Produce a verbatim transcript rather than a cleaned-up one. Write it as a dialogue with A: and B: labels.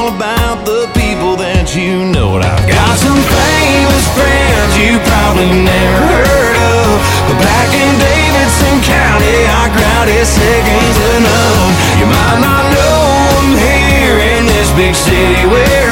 A: about the people that you know. And I've got some famous friends you probably never heard of, but back in Davidson County, our crowd is second to none. You might not know them here in this big city where